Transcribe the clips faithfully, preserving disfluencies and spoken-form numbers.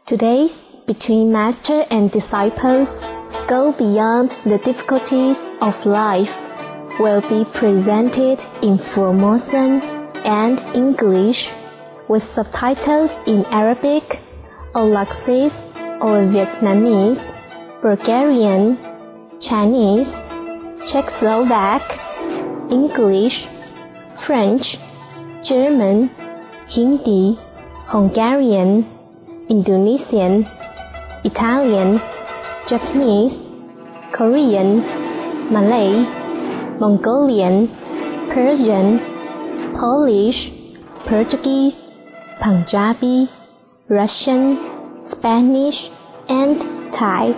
Today's Between Master and Disciples Go Beyond the Difficulties of Life will be presented in Formosan and English with subtitles in Arabic, Aulacese or Vietnamese, Bulgarian, Chinese, Czechoslovak, English, French, German, Hindi, Hungarian, Indonesian, Italian, Japanese, Korean, Malay, Mongolian, Persian, Polish, Portuguese, Punjabi, Russian, Spanish, and Thai.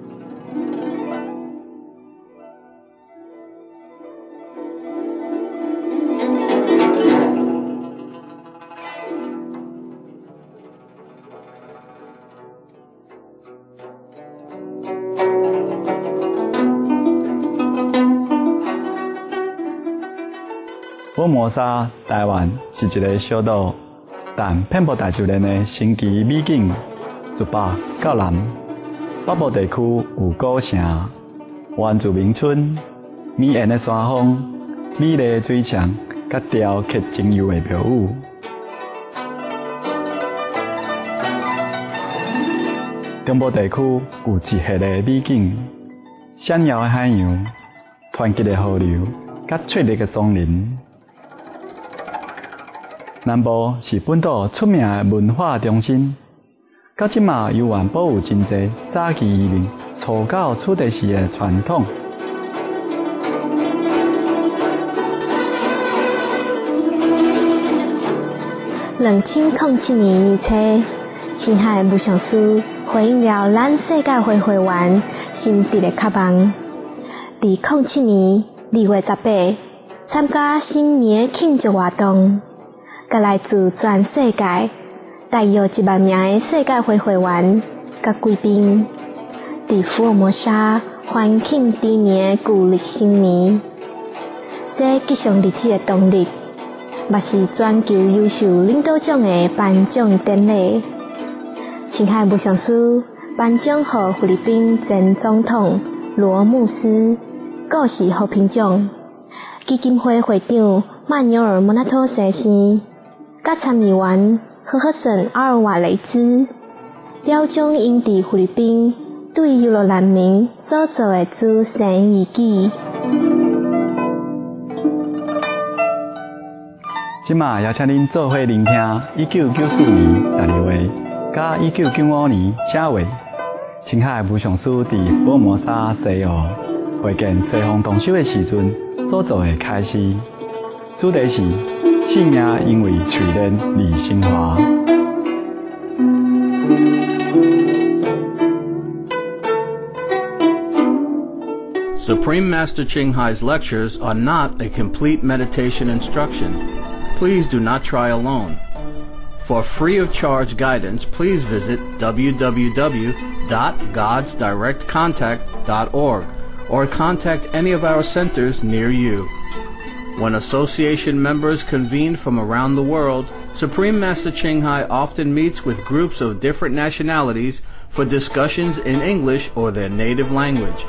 福摩沙台湾是一个小岛，但遍布大自然的神奇美景，自北到南。北部地区有古城、原住民村、美艳的山峰、美丽的水墙，甲雕刻精油的庙宇。中部地区有一hệ的美景，闪耀的海洋、湍急的河流，甲翠绿的松林。南部是本岛出名的文化中心，到即嘛犹原保有真侪早期移民初到此地时的传统。 两千零七年年初，青海无上师回应了咱世界会会员心底的渴望。伫零七年二月十八，参加新年庆祝活动。甲来自全世界大约一万名的世界会会员甲贵宾，伫福尔摩沙欢庆猪年旧历新年。这吉祥日子的当日，嘛是全球优秀领导奖的颁奖典礼。青海无上师颁奖予菲律宾前总统罗姆斯故事和平奖，基金会会长曼纽尔莫纳托先生。甲参议员赫赫森阿尔瓦雷兹表彰因伫菲律宾对于罗难民所做的慈善义举。 即马邀请恁做伙聆听一九九四年十二月甲一九九五年正月，青海无上师伫福尔摩沙西澳会见西方同修的时阵所做的开示，主题是。信仰因为淬炼而升华。 Supreme Master Ching Hai's lectures are not a complete meditation instruction. Please do not try alone. For free of charge guidance, please visit w w w dot gods direct contact dot org or contact any of our centers near you. When association members convene from around the world, Supreme Master Ching Hai often meets with groups of different nationalities for discussions in English or their native language.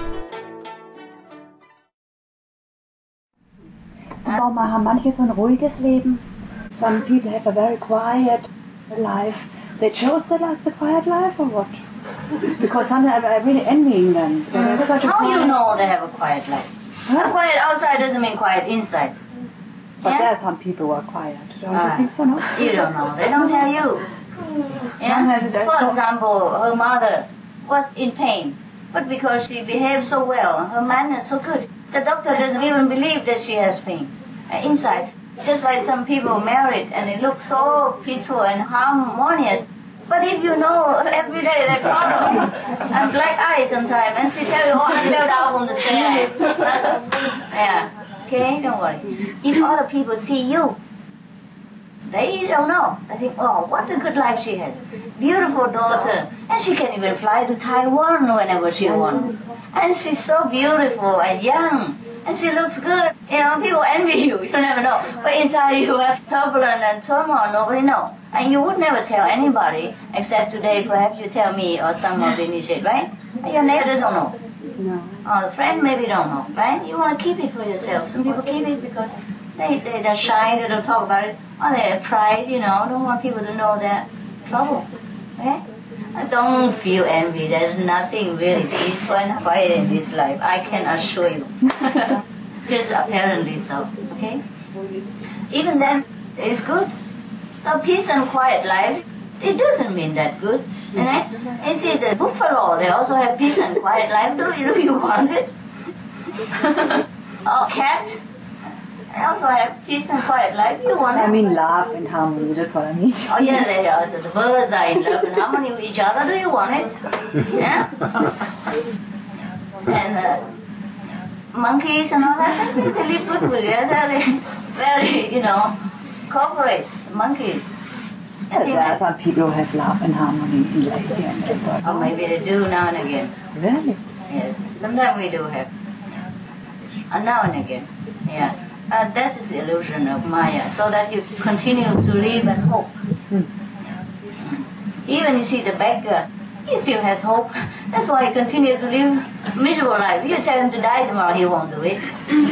Manchmal haben manche so ein ruhiges Leben. Some people have a very quiet life. They chose the life, the quiet life, or what? Because sometimes I'm really envying them. They have such a How quiet... you know they have a quiet life? Huh? Quiet outside doesn't mean quiet inside. But Yeah? there are some people who are quiet. Don't Ah. you think so, no? You don't know. They don't tell you. Yeah? Sometimes that's For so- example, her mother was in pain, but because she behaved so well, her manner so good, the doctor doesn't even believe that she has pain uh, inside. Just like some people married and it looks so peaceful and harmonious. But if you know every day they problem and black eyes sometimes, and she tell you, oh, I fell down from the stairs. Yeah. Okay, don't worry. If other people see you, they don't know. They think, oh, what a good life she has. Beautiful daughter. And she can even fly to Taiwan whenever she wants. And she's so beautiful and young. and she looks good. You know, people envy you. You never know. But inside you have turbulence and turmoil. Nobody knows. And you would never tell anybody, except today perhaps you tell me or some of the initiate, right? And your neighbors don't know. No. Or the friend maybe don't know, right? You want to keep it for yourself. Some people keep it because they, they, they're shy, they don't talk about it. Or they have pride, you know, don't want people to know their trouble. Okay? Don't feel envy. There's nothing really peaceful and quiet in this life. I can assure you. Just apparently so. Okay? Even then, it's good. So peace and quiet life, it doesn't mean that good. Right? You see, the buffalo, they also have peace and quiet life. Do you, do you want it? Or cat, they also have peace and quiet life. You want it? I mean love and harmony, that's what I mean. Oh yeah, they are. So the birds are in love and harmony with each other. Do you want it? Yeah? And uh, monkeys and all that, they, they live good together. They very, you know, cooperate. Monkeys. Yeah, there are some people who have love and harmony in life here and there. Or maybe they do now and again. Really? Yes, sometimes we do have. And now and again. Yeah. Uh, that is the illusion of Maya, so that you continue to live and hope. Hmm. Even you see the beggar, he still has hope. That's why he continues to live miserable life. You tell him to die tomorrow, he won't do it.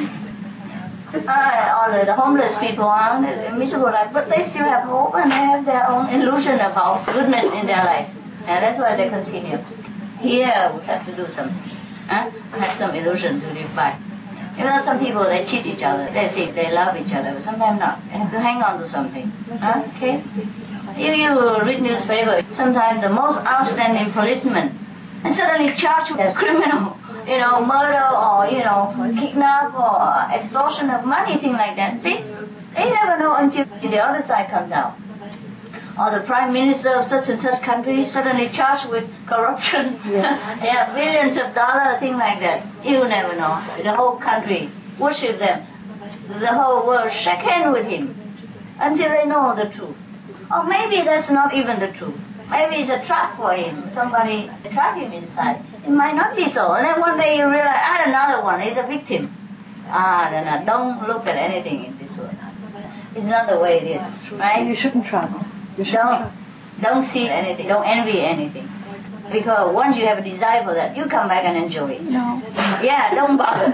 Uh, all the, the homeless people are a miserable life, but they still have hope and they have their own illusion about goodness in their life. And that's why they continue. Here we have to do something. Huh? Have some illusion to live by. You know, some people, they cheat each other. They think they love each other, but sometimes not. They have to hang on to something. Huh? Okay? If you read newspaper, sometimes the most outstanding policeman and suddenly charged as criminal. You know, murder or, you know, kidnap or extortion of money, things like that. See? They never know until the other side comes out. Or the prime minister of such and such country suddenly charged with corruption. Yes. Yeah, billions of dollars, things like that. You never know. The whole country worship them. The whole world shake hands with him until they know the truth. Or maybe that's not even the truth. Maybe it's a trap for him. Somebody trapped him inside. It might not be so. And then one day you realize, ah, another one is a victim. Ah, no, no, don't look at anything in this way. It's not the way it is, right? You shouldn't trust. You shouldn't don't, trust. Don't see anything. Don't envy anything. Because once you have a desire for that, you come back and enjoy it. No. Yeah, don't bother.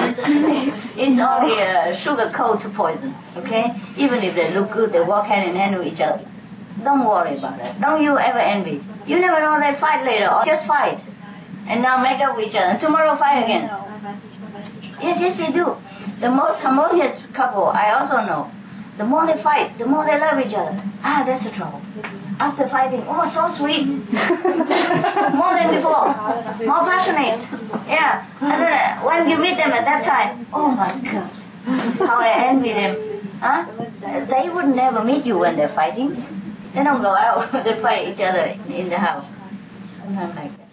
It's only a sugar coat to poison, okay? Even if they look good, they walk hand in hand with each other. Don't worry about that. Don't you ever envy. You never know they fight later, or just fight. And now make up with each other. And tomorrow fight again. Yes, yes, they do. The most harmonious couple, I also know. The more they fight, the more they love each other. Ah, that's the trouble. After fighting, oh, so sweet. More than before. More passionate. Yeah. And then uh, when you meet them at that time, oh my God, how I envy them. Huh? They would never meet you when they're fighting. They don't go out. They fight each other in the house. Sometimes like that.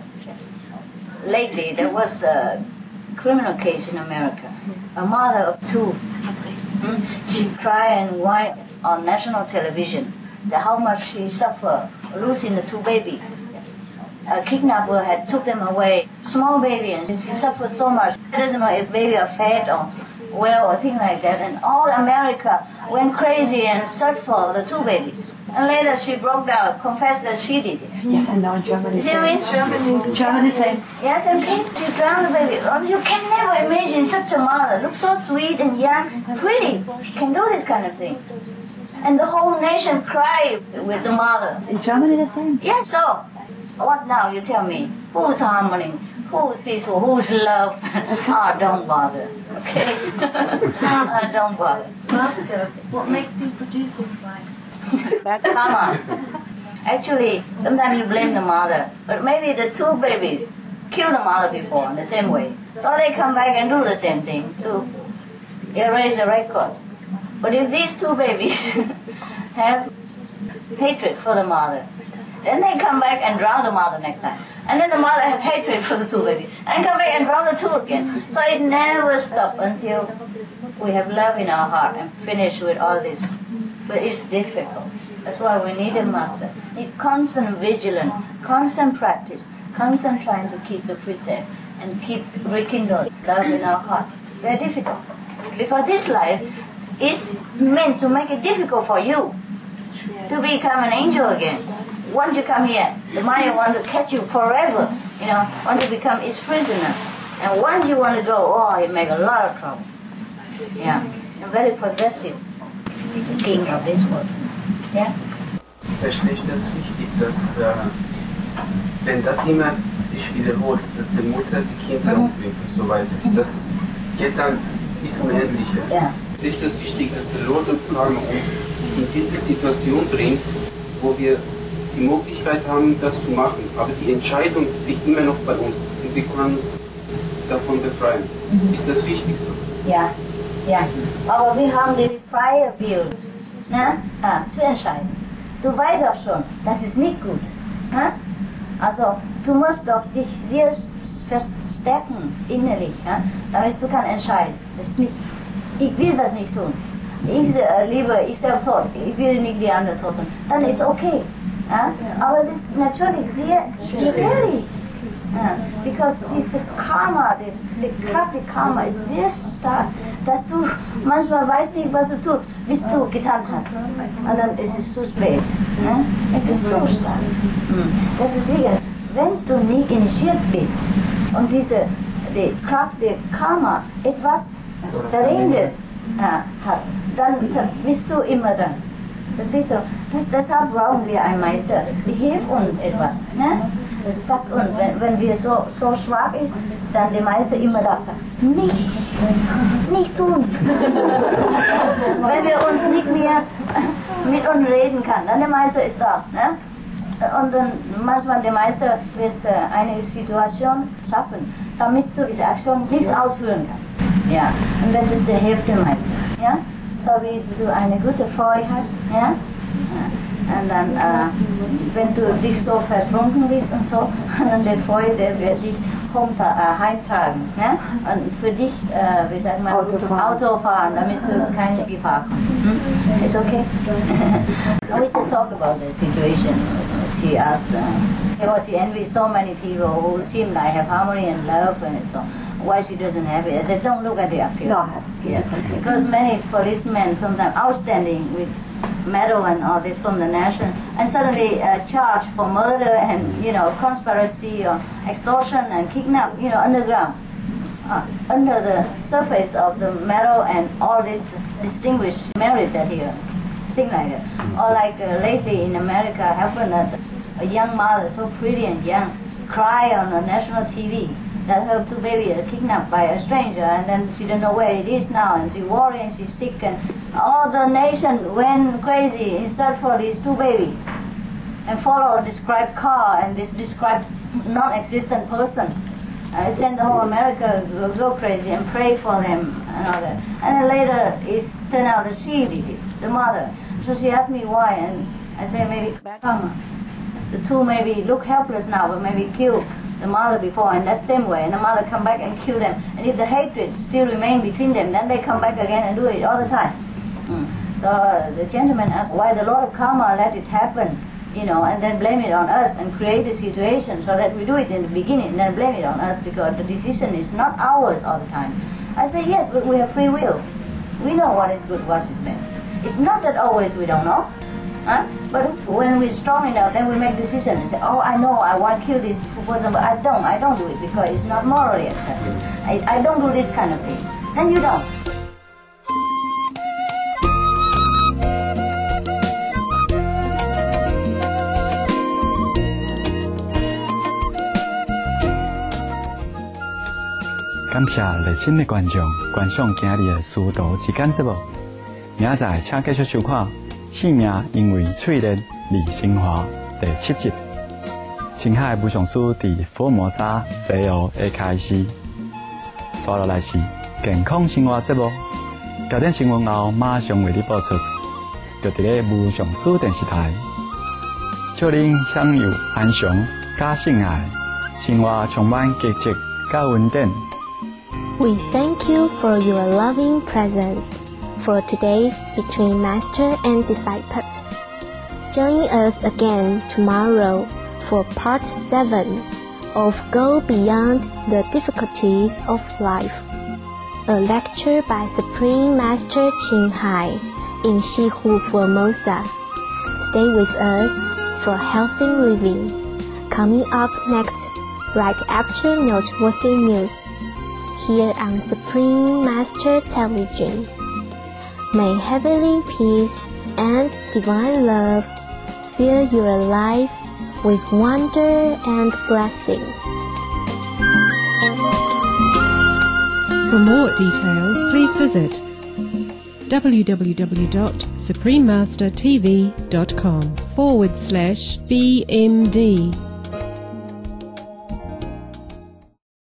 Lately, there was a criminal case in America. A mother of two. Hmm? She cried and whined on national television. So how much she suffered losing the two babies. A kidnapper had took them away, small baby, and she suffered so much. She doesn't know if baby are fed or well or things like that. And all America went crazy and searched for the two babies. And later she broke down, confessed that she did it. Yes, I know in Germany. See what I mean? Germany. Germany says. Yes, okay. She drowned the baby. Oh, you can never imagine such a mother. Looks so sweet and young, pretty. Can do this kind of thing. And the whole nation cried with the mother. In Germany the same? Yes, so what now? You tell me. Who's harmony? Who's peaceful? Who's love? Ah, oh, don't bother. Okay? uh, don't bother. Master, what makes people do things like Bad karma. Actually, sometimes you blame the mother, but maybe the two babies killed the mother before in the same way. So they come back and do the same thing to erase the record. But if these two babies have hatred for the mother, then they come back and drown the mother next time. And then the mother have hatred for the two babies, and come back and drown the two again. So it never stops until we have love in our heart and finish with all this. But it's difficult. That's why we need a master. Need constant vigilance, constant practice, constant trying to keep the precept and keep rekindle love in our heart. very difficult. Because this life is meant to make it difficult for you to become an angel again. Once you come here, the mind wants to catch you forever, you know, want to become its prisoner. And once you want to go, oh, it makes a lot of trouble. Yeah, a very possessive king of this world. Yeah. Verstehe ich das richtig, dass äh, wenn das immer sich wiederholt, dass die Mutter die Kinder Mhm. umbringt und so weiter, das geht dann bis Unendliche. Ja. Ist das wichtig, dass der Lord of Karma uns in diese Situation bringt, wo wir die Möglichkeit haben, das zu machen, aber die Entscheidung liegt immer noch bei uns und wir können uns davon befreien. Mhm. Ist das wichtig so? Ja, ja. Aber wir haben den freien Willen, ne? Ah, zu entscheiden. Du weißt auch schon, das ist nicht gut. Ne? Also, du musst doch dich sehr verstärken innerlich, ne? Damit du kannst entscheiden. Das ist nicht, ich will das nicht tun. Ich äh, liebe, ich selbst tot, ich will nicht die anderen toten. Dann ist okay. Ja? Aber das ist natürlich sehr gefährlich. Ja, because diese Karma, die, die Kraft der Karma ist sehr stark, dass du manchmal weißt nicht, was du tust, bis du getan hast. Und dann ist es zu spät. Ja? Es ist so stark. Das ist wie, wenn du nicht initiiert bist und diese die Kraft der Karma etwas verringert ja, hat, dann bist du immer dran. Verstehst du? Das, deshalb brauchen wir einen Meister, die hilft uns etwas. Ne? Das sagt uns, wenn, wenn wir so, so schwach sind, dann der Meister immer da sagt, nicht, nicht tun. Wenn wir uns nicht mehr mit uns reden kann, dann der Meister ist da. Ne? Und dann manchmal der Meister wird eine Situation schaffen, damit du diese Aktion nicht ausführen kannst. Ja, und das ist der Hilfe der Meister. Ja? So wie du eine gute Freude hast, ja? Und dann, äh, wenn du dich so vertrunken bist und so, dann der Freude, der wird dich runter, äh, heimtragen, ne? Und für dich, äh, wie sagt man, Autofahren, Auto fahren, damit du keine Gefahr kommst. Hm? It's okay? We just talk about the situation. She asked, uh, because she envies so many people who seem like have harmony and love and so why she doesn't have it. I said, don't look at the appearance. No. Yeah. Because many policemen, sometimes outstanding with medal and all this from the nation, and suddenly uh, charged for murder and, you know, conspiracy or extortion and kidnap, you know, underground, uh, under the surface of the medal and all this distinguished merit that he earned, thing like that. Or like uh, lately in America happened that a young mother, so pretty and young, cry on a national T V that her two babies are kidnapped by a stranger, and then she don't know where it is now, and she's worrying, she's sick, and all the nation went crazy in search for these two babies, and follow a described car and this described non-existent person. I sent the whole America go, go crazy and pray for them and all that. And then later it turned out that she did it, the mother. So she asked me why, and I said maybe karma. The two maybe look helpless now, but maybe kill the mother before in that same way, and the mother come back and kill them. And if the hatred still remain between them, then they come back again and do it all the time. Mm. So uh, the gentleman asked why the Lord of Karma let it happen, you know, and then blame it on us and create the situation so that we do it in the beginning and then blame it on us because the decision is not ours all the time. I say yes, but we have free will. We know what is good, what is bad. It's not that always we don't know. Huh? But when we're strong enough, then we make decisions and say, oh, I know, I want to kill this person, but I don't, I don't do it because it's not morally accepted. I, I don't do this kind of thing. Then you don't. 感谢热心的观众观赏今日的书读之间节目，明仔请继续收看《性命因为淬炼而升华》第七集。青海无上师伫福尔摩沙西湖的开始，接落来是健康生活节目。焦点新闻后马上为你播出，就伫咧无上师电视台，祝您享有安详加性爱，生活充满积极加稳定。 We thank you for your loving presence for today's Between Master and Disciples. Join us again tomorrow for part seven of Go Beyond the Difficulties of Life. a lecture by Supreme Master Ching Hai in Shihu, Formosa. Stay with us for healthy living. Coming up next, right after noteworthy news, here on Supreme Master Television. May heavenly peace and divine love fill your life with wonder and blessings. For more details, please visit w w w dot supreme master t v dot com forward slash B M D.